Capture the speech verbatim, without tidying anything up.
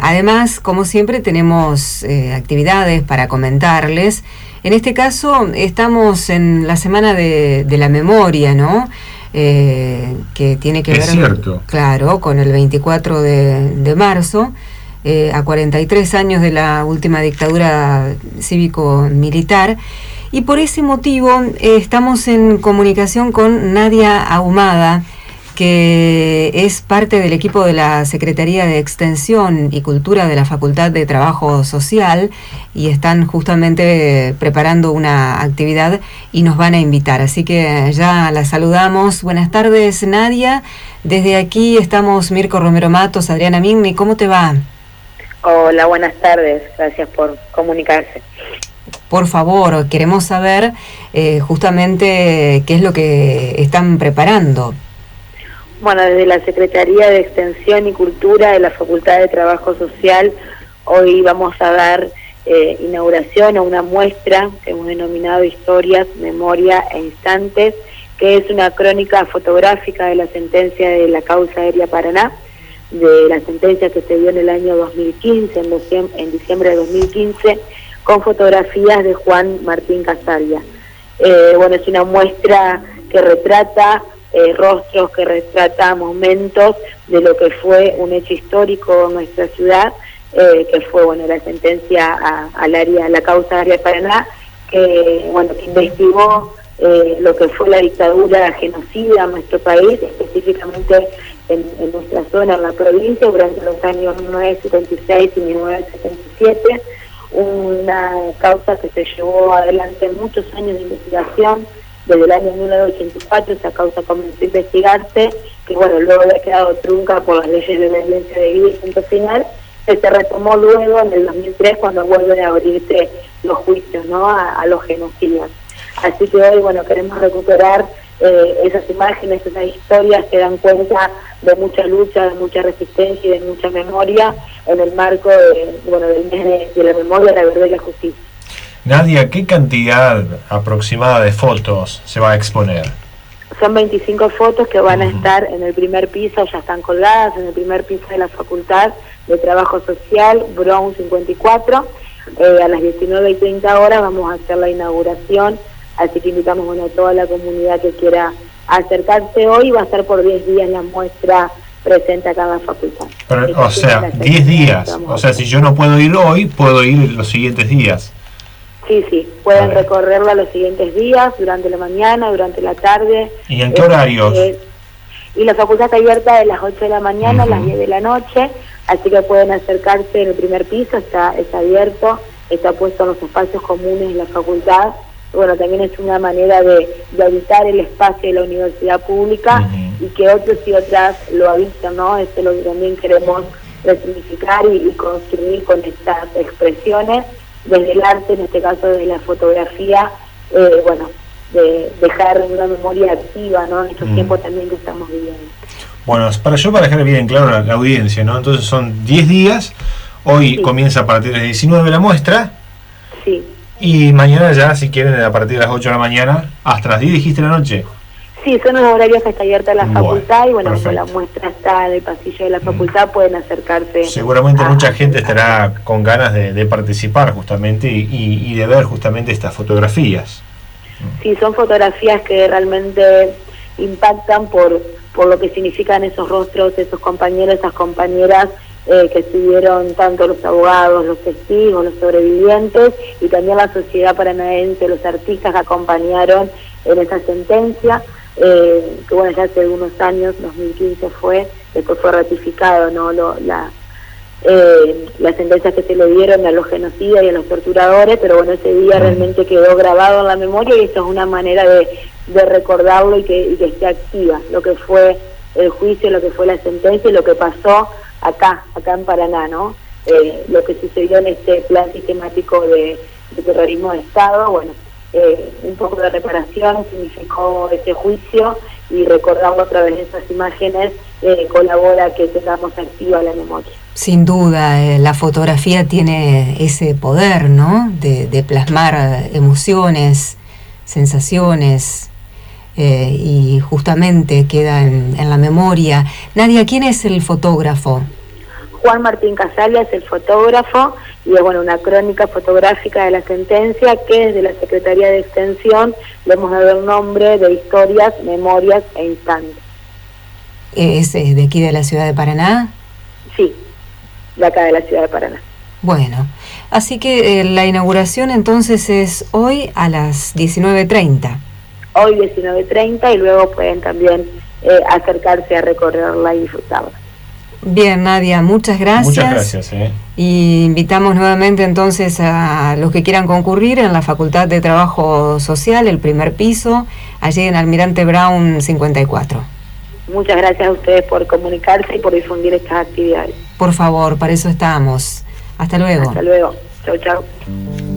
además, como siempre, tenemos eh, actividades para comentarles. En este caso, estamos en la Semana de, de la Memoria, ¿no? Eh, que tiene que es ver, cierto. claro, con el veinticuatro de, de marzo, eh, a cuarenta y tres años de la última dictadura cívico-militar. Y por ese motivo eh, estamos en comunicación con Nadia Ahumada, que es parte del equipo de la Secretaría de Extensión y Cultura de la Facultad de Trabajo Social, y están justamente preparando una actividad y nos van a invitar. Así que ya la saludamos. Buenas tardes, Nadia. Desde aquí estamos Mirko Romero Matos, Adriana Migni. ¿Cómo te va? Hola, buenas tardes. Gracias por comunicarse. Por favor, queremos saber eh, justamente qué es lo que están preparando. Bueno, desde la Secretaría de Extensión y Cultura de la Facultad de Trabajo Social, hoy vamos a dar eh, inauguración a una muestra que hemos denominado Historias, Memoria e Instantes, que es una crónica fotográfica de la sentencia de la causa aérea Paraná, de la sentencia que se dio en el año dos mil quince, en, diciembre, en diciembre de dos mil quince, con fotografías de Juan Martín Casaria. Eh, bueno, es una muestra que retrata Eh, rostros, que retrata momentos de lo que fue un hecho histórico en nuestra ciudad, eh, que fue bueno la sentencia a, al área, la causa área Paraná, que bueno que investigó eh, lo que fue la dictadura genocida en nuestro país, específicamente en, en nuestra zona, en la provincia, durante los años mil novecientos setenta y seis y mil novecientos setenta y siete, una causa que se llevó adelante muchos años de investigación. Desde el año mil novecientos ochenta y cuatro esa causa comenzó a investigarse, que bueno, luego había quedado trunca por las leyes de violencia de vida y punto final, que se retomó luego en el dos mil tres cuando vuelven a abrirse los juicios, ¿no?, a, a los genocidas. Así que hoy, bueno, queremos recuperar eh, esas imágenes, esas historias que dan cuenta de mucha lucha, de mucha resistencia y de mucha memoria en el marco de, bueno, del mes de, de la memoria, la verdad y la justicia. Nadia, ¿qué cantidad aproximada de fotos se va a exponer? Son veinticinco fotos que van a estar en el primer piso, ya están colgadas en el primer piso de la Facultad de Trabajo Social, Brown cincuenta y cuatro. Eh, a las diecinueve y treinta horas vamos a hacer la inauguración, así que invitamos bueno, a toda la comunidad que quiera acercarse hoy. Va a estar por diez días la muestra presente acá en la facultad. Pero, o sea, diez días. O sea, si yo no puedo ir hoy, puedo ir los siguientes días. Sí, sí, pueden recorrerla los siguientes días, durante la mañana, durante la tarde. ¿Y en qué horarios? Eh, y la facultad está abierta de las ocho de la mañana uh-huh. a las diez de la noche, así que pueden acercarse en el primer piso, está, está abierto, está puesto en los espacios comunes de la facultad. Bueno, también es una manera de, de habitar el espacio de la universidad pública uh-huh. y que otros y otras lo habiten, ¿no? Eso es lo que también queremos resignificar y, y construir con estas expresiones. Desde el arte, en este caso desde la fotografía, eh, bueno, de dejar una memoria activa, ¿no?, en estos mm. tiempos también que estamos viviendo. Bueno, para yo, para dejar bien claro la, la audiencia, ¿no? Entonces son diez días, hoy sí. comienza a partir de las diecinueve la muestra, sí. y mañana ya, si quieren, a partir de las ocho de la mañana, hasta las diez dijiste de la noche. Sí, son los horarios que está abierta la bueno, facultad y bueno, perfecto. como la muestra está en el pasillo de la facultad, mm. pueden acercarse. Seguramente a, mucha gente estará con ganas de, de participar justamente y, y, y de ver justamente estas fotografías. Sí, son fotografías que realmente impactan por, por lo que significan esos rostros, esos compañeros, esas compañeras eh, que estuvieron, tanto los abogados, los testigos, los sobrevivientes y también la sociedad paranaense, los artistas que acompañaron en esa sentencia. Eh, que bueno, ya hace unos años, dos mil quince fue, después fue ratificado, ¿no?, Lo, la, eh, las sentencias que se le dieron a los genocidas y a los torturadores, pero bueno, ese día realmente quedó grabado en la memoria y esto es una manera de, de recordarlo y que, y que esté activa, lo que fue el juicio, lo que fue la sentencia y lo que pasó acá, acá en Paraná, ¿no? Eh, lo que sucedió en este plan sistemático de, de terrorismo de Estado, bueno, Eh, un poco de reparación significó ese juicio y recordarlo a través de esas imágenes eh, colabora que tengamos activa la memoria. Sin duda, eh, la fotografía tiene ese poder, ¿no?, de, de plasmar emociones, sensaciones eh, y justamente queda en, en la memoria. Nadia, ¿quién es el fotógrafo? Juan Martín Casalla es el fotógrafo y es bueno una crónica fotográfica de la sentencia que desde la Secretaría de Extensión le hemos dado el nombre de Historias, Memorias e Instantes. ¿Es de aquí de la ciudad de Paraná? Sí, de acá de la ciudad de Paraná. Bueno, así que eh, la inauguración entonces es hoy a las diecinueve treinta. Hoy diecinueve treinta y luego pueden también eh, acercarse a recorrerla y disfrutarla. Bien, Nadia, muchas gracias. Muchas gracias. Eh. Y invitamos nuevamente entonces a los que quieran concurrir en la Facultad de Trabajo Social, el primer piso, allí en Almirante Brown cincuenta y cuatro. Muchas gracias a ustedes por comunicarse y por difundir estas actividades. Por favor, para eso estamos. Hasta luego. Hasta luego. Chau, chau.